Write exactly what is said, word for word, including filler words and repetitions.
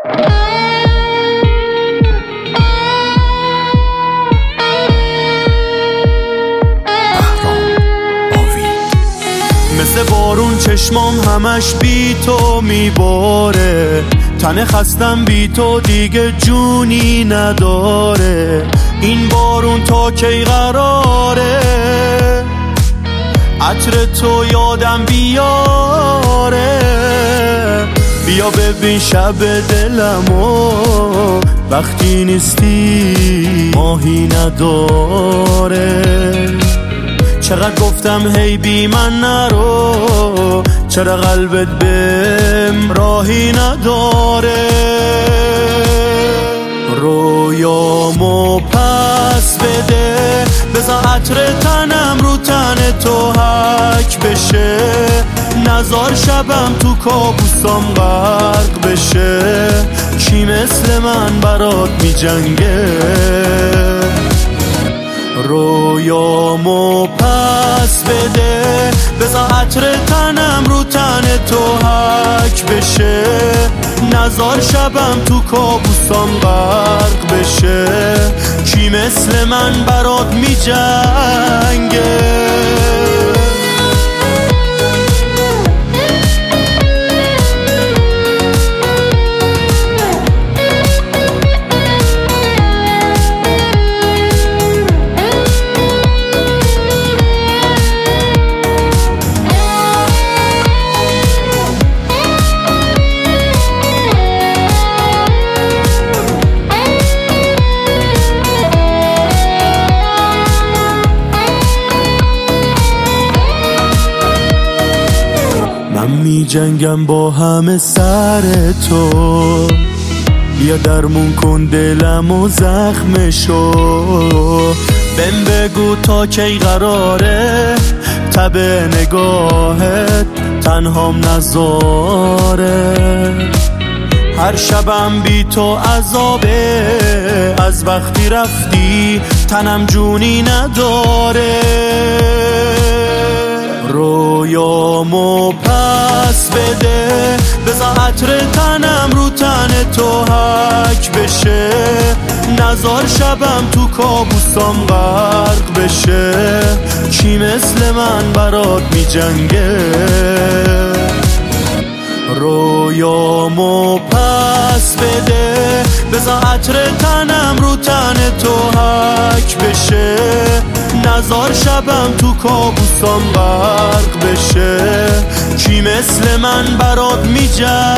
مثل بارون چشمام همش بی تو میباره، تن خستم بی تو دیگه جونی نداره. این بارون تا کی قراره عطر تو یادم بیاره؟ بیا ببین شب دلمو وقتی نیستی ماهی نداره. چقدر گفتم هی بی من نرو، چرا قلبت بهم راهی نداره؟ رویامو پس بده، بذار عطر تنم رو تن تو حک بشه. نزار شبم تو کابوسام غرق بشه. کی مثل من برات می جنگه؟ رویامو پس بده، بذار عطر تنم رو تن تو حک بشه. نزار شبم تو کابوسام غرق بشه. کی مثل من برات می جنگه؟ من می جنگم با همه سر تو، بیا درمون کن دلم و زخمشو. بهم بگو تا کی قراره تب نگاهت تنهام نذاره. هر شبم بی تو عذابه، از وقتی رفتی تنم جونی نداره. رویامو پس بده، بذار عطر تنم رو تن تو حک بشه. نزار شبم تو کابوسام غرق بشه. کی مثل من برات می جنگه؟ رویامو پس بده، بذار عطر تنم رو تن تو حک بشه. نزار شبم تو کابوسام غرق بشه. کی مثل من برات می جنگه؟